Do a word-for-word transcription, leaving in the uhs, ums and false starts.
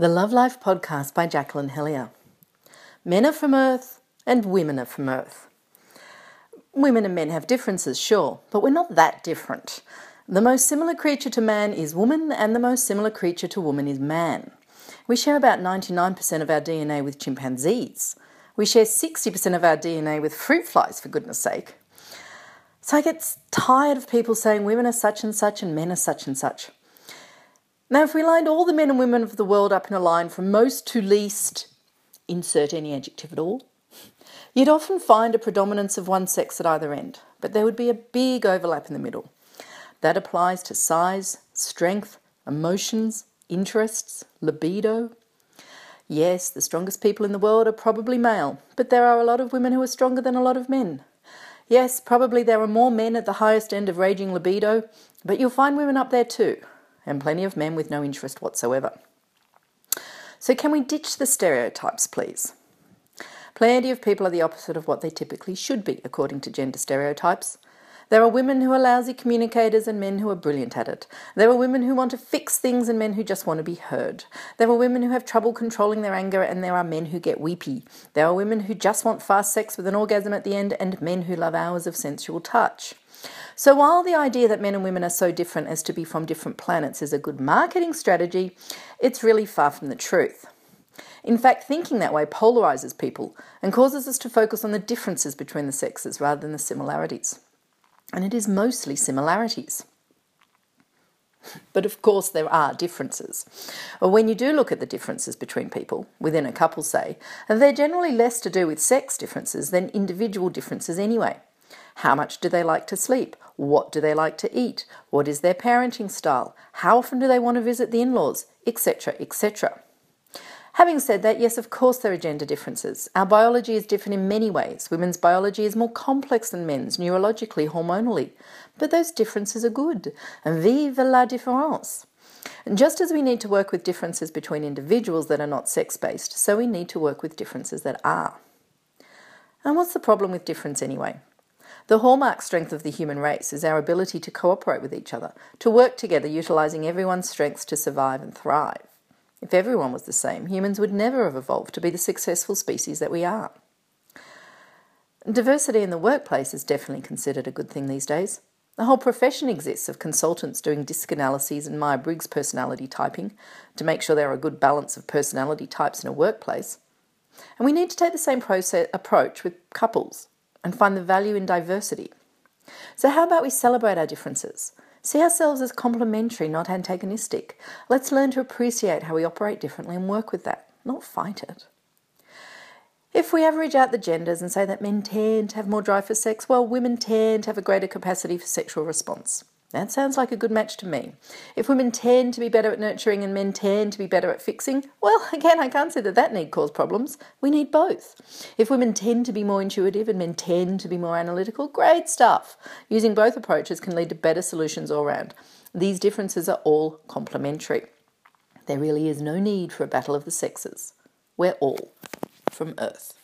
The Love Life Podcast by Jacqueline Hellier. Men are from Earth and women are from Earth. Women and men have differences, sure, but we're not that different. The most similar creature to man is woman, and the most similar creature to woman is man. We share about ninety-nine percent of our D N A with chimpanzees. We share sixty percent of our D N A with fruit flies, for goodness sake. So I get tired of people saying women are such and such and men are such and such. Now, if we lined all the men and women of the world up in a line from most to least, insert any adjective at all, you'd often find a predominance of one sex at either end, but there would be a big overlap in the middle. That applies to size, strength, emotions, interests, libido. Yes, the strongest people in the world are probably male, but there are a lot of women who are stronger than a lot of men. Yes, probably there are more men at the highest end of raging libido, but you'll find women up there too, and plenty of men with no interest whatsoever. So can we ditch the stereotypes, please? Plenty of people are the opposite of what they typically should be, according to gender stereotypes. There are women who are lousy communicators and men who are brilliant at it. There are women who want to fix things and men who just want to be heard. There are women who have trouble controlling their anger and there are men who get weepy. There are women who just want fast sex with an orgasm at the end and men who love hours of sensual touch. So while the idea that men and women are so different as to be from different planets is a good marketing strategy, it's really far from the truth. In fact, thinking that way polarizes people and causes us to focus on the differences between the sexes rather than the similarities. And it is mostly similarities. But of course there are differences. Well, when you do look at the differences between people, within a couple say, they're generally less to do with sex differences than individual differences anyway. How much do they like to sleep? What do they like to eat? What is their parenting style? How often do they want to visit the in-laws? Etc, et cetera. Having said that, yes, of course there are gender differences. Our biology is different in many ways. Women's biology is more complex than men's, neurologically, hormonally. But those differences are good. And vive la différence. And just as we need to work with differences between individuals that are not sex-based, so we need to work with differences that are. And what's the problem with difference anyway? The hallmark strength of the human race is our ability to cooperate with each other, to work together utilising everyone's strengths to survive and thrive. If everyone was the same, humans would never have evolved to be the successful species that we are. Diversity in the workplace is definitely considered a good thing these days. A whole profession exists of consultants doing disc analyses and Myers-Briggs personality typing to make sure there are a good balance of personality types in a workplace. And we need to take the same process, approach with couples and find the value in diversity. So how about we celebrate our differences? See ourselves as complementary, not antagonistic. Let's learn to appreciate how we operate differently and work with that, not fight it. If we average out the genders and say that men tend to have more drive for sex, well, women tend to have a greater capacity for sexual response. That sounds like a good match to me. If women tend to be better at nurturing and men tend to be better at fixing, well, again, I can't say that that need cause problems. We need both. If women tend to be more intuitive and men tend to be more analytical, great stuff. Using both approaches can lead to better solutions all around. These differences are all complementary. There really is no need for a battle of the sexes. We're all from Earth.